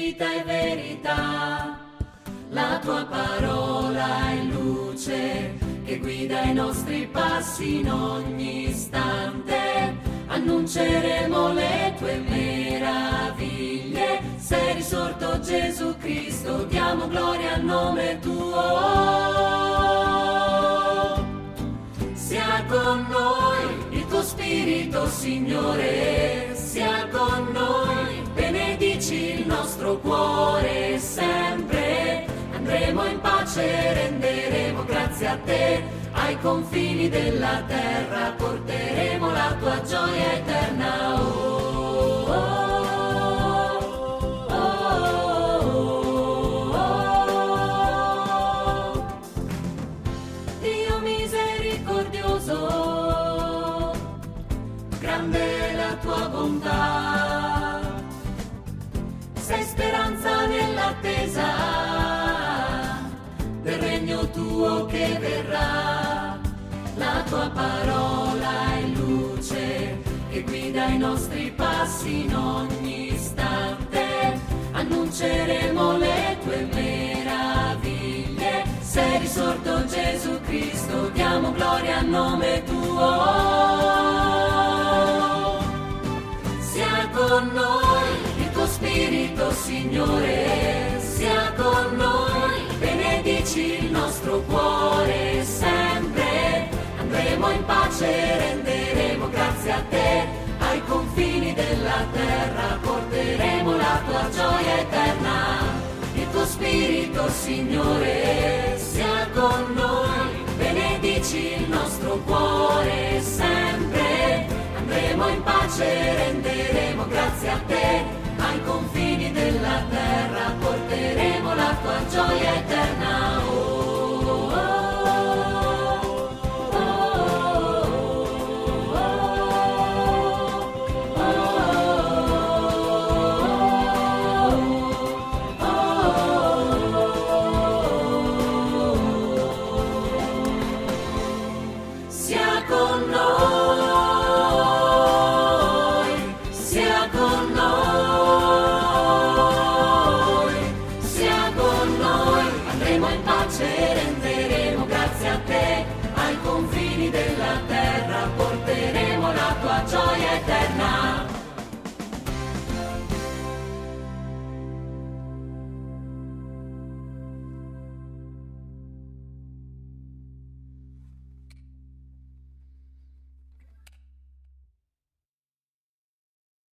vita e verità. La tua parola è luce che guida i nostri passi in ogni istante. Annunceremo le tue meraviglie. Sei risorto Gesù Cristo, diamo gloria al nome tuo. Sia con noi il tuo spirito, Signore, sia con noi. Benedici il nostro cuore sempre. Andremo in pace, renderemo grazie a te. Ai confini della terra porteremo la tua gioia eterna. Oh, oh, oh, oh, oh. Dio misericordioso, grande è la tua bontà. Sei speranza nell'attesa del regno tuo che verrà. La tua parola è luce che guida i nostri passi in ogni istante. Annunceremo le tue meraviglie. Sei risorto Gesù Cristo, diamo gloria al nome tuo. Sia con noi il tuo spirito, Signore, sia con noi. Benedici il nostro cuore sempre. Andremo in pace, renderemo grazie a te. Ai confini della terra porteremo la tua gioia eterna. Il tuo spirito, Signore, sia con noi. Benedici il nostro cuore sempre. Andremo in pace, renderemo grazie a te. Ai confini della terra porteremo la tua gioia eterna. Oh, oh, oh, oh, oh. Sia con noi, sia con noi, sia con noi. Andremo in pace, renderemo grazie a te. Ai confini della terra porteremo la tua gioia